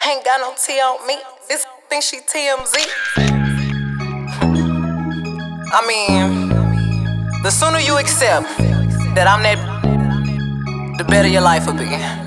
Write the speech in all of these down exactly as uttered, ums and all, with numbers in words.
Ain't got no T on me. This think she T M Z. I mean, the sooner you accept that I'm that, the better your life will be.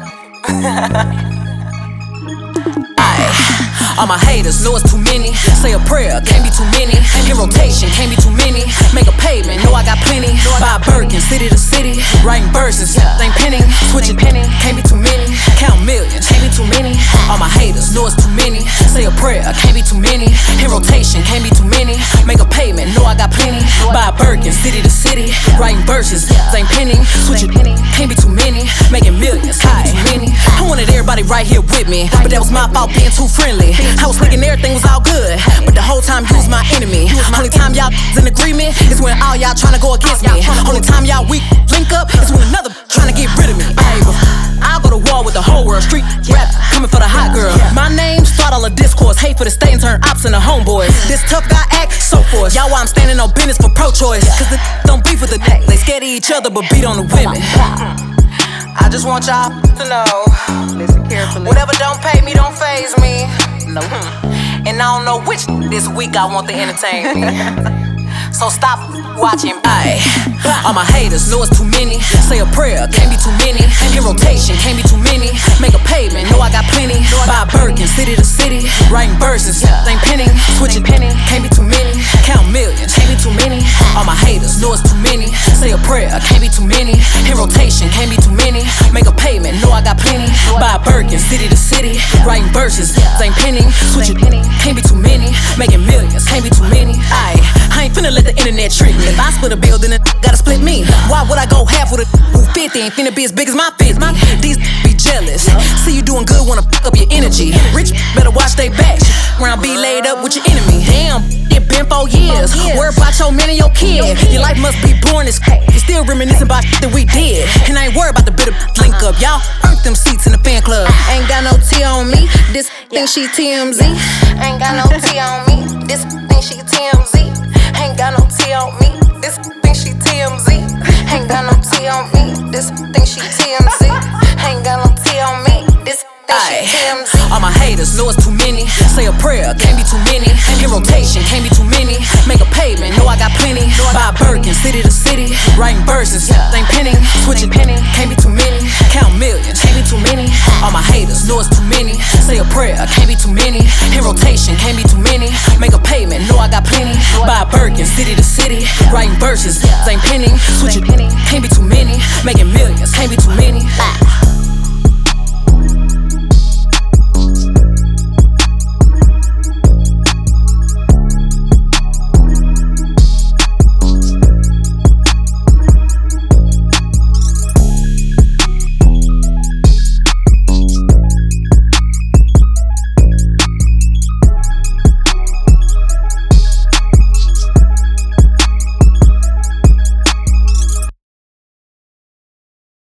All my haters know it's too many. Say a prayer, can't be too many. In rotation, can't be too many. Make a payment, know I got plenty. Buy a Birkin, city to city. Writing verses, ain't penning. Switching penny, can't be too many. Count millions, can't be too many. All my haters know it's too many. Say a prayer, can't be too many. In rotation, can't be too many. Make a payment, know I got plenty. Buy a Birkin, city to city. Writing verses, ain't penning. Switching penny, can't be too many. Making millions, can't be too many. I wanted everybody right here with me, but that was my fault being too friendly. I was thinking everything was all good, but the whole time you was my enemy. Only time y'all in agreement is when all y'all tryna go against me. Only time y'all weak link up is when another tryna get rid of me. Ay, I'll go to war with the whole world. Street rap coming for the hot girl. My name start all the discourse. Hate for the state and turn ops into homeboys. This tough guy act so forced. Y'all why I'm standing on business for pro-choice. Cause the don't beef with the neck. They scared of each other but beat on the women. I just want y'all to know, listen carefully. Whatever don't pay me don't faze me. No. And I don't know which this week I want to entertain me. So stop watching. Ay, all my haters know it's too many. Say a prayer, can't be too many. In rotation, can't be too many. Make a payment, know I got plenty. Buy a Birkin, city to city. Writing verses, ain't penning. Switching penny, can't be too many. Count millions, can't be too many. All my haters know it's too many. Say a prayer, can't be too many. In rotation, can't be too many. Make a payment, know I got plenty. Buy a Birkin, city to city. Writing verses, ain't penning. Switching penny, can't be too many. Making millions, can't be too many. Ay, I ain't finna let the internet trick me. If I split a bill, then it gotta split me. Why would I go half with a who fifty? Ain't finna be as big as my fifty. These be jealous. See you doing good, wanna fuck up your energy. Rich better watch they backs. Round be laid up with your enemy. Damn, it been four years. Worry about your man and your kid. Your life must be boring as you still reminiscing about that we did. And I ain't worried about the bitter link up. Y'all earned them seats in the fan club. Ain't got no T on me. This think she T M Z. Ain't got no T on me. This think she T M Z. Ain't got no T on me. This think she T M Z. Ain't got no T on me. This think she T M Z. Ain't got no T on me. This think she T M Z. All my haters know it's too many. Say a prayer, can't be too many. In rotation, can't be too many. Make a payment, know I got plenty. Buy a Birkin, city to city. Writing verses, ain't penning. Switching penny, can't be too many. Count millions, can't be too many. All my haters know it's too many. Say a prayer, can't be too many. In rotation, can't be too many. Make a payment, know I got plenty. Buy a Birkin, city to city. Writing verses, ain't penning. Switching penny, can't be too many. Making millions, can't be too many.